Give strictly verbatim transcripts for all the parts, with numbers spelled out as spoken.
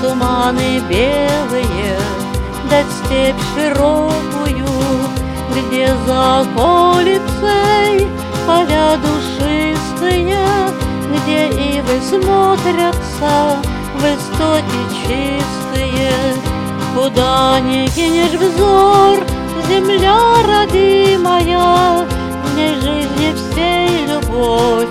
туманы белые, да степь широкую, где за околицей поля душистые, где ивы смотрятся в истоки чистые. Куда ни кинешь взор, земля родимая, в ней жизни всей любовь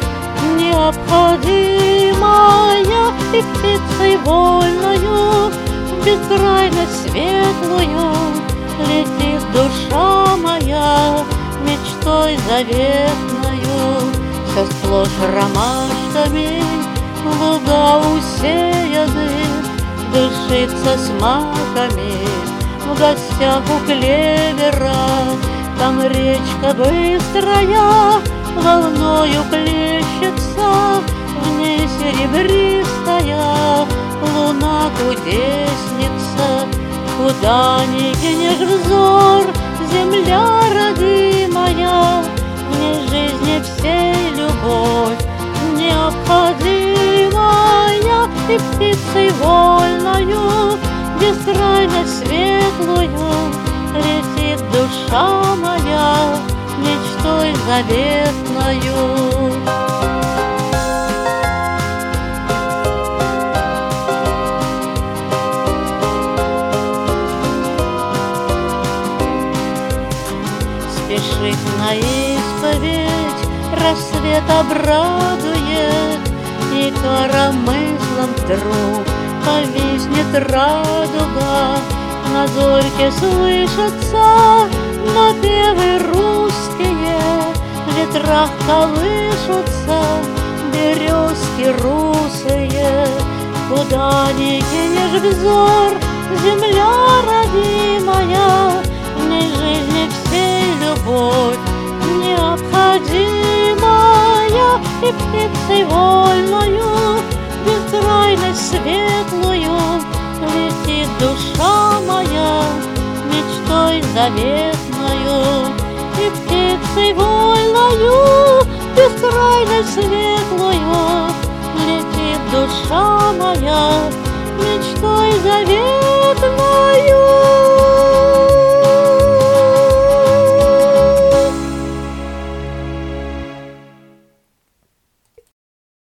необходимая, и птицей вольною в бескрайность светлую летит душа моя мечтой заветною. Все сплошь ромашками луга усеяны, дышится с маками в гостях у клевера. Там речка быстрая волною плещется, в ней серебристая луна кудесница. Куда ни кинешь взор, земля родимая, в ней жизни всей любовь необходимая, и птицей вольною бескрайность светлую летит душа моя мечтой заветною. Спешит на исповедь, рассвет обрадует, и коромыслом вдруг повиснет радуга. На зорьке слышатся напевы русские, в ветрах колышутся березки русые. Куда ни кинешь взор, земля родимая, в ней жизни всей любовь необходимая, и птицей вольною бескрайность светлую летит душа моя мечтой заветною, и птицей вольною бескрайность светлую